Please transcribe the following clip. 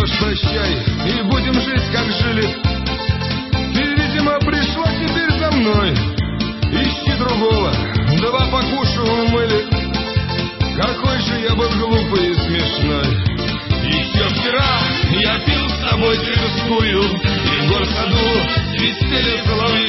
что ж, прощай, и будем жить, как жили. Ты, видимо, пришла теперь за мной. Ищи другого, два покушу умыли. Какой же я был глупый и смешной. Еще вчера я пил с тобой тверскую, и в горсаду свистели соловьи.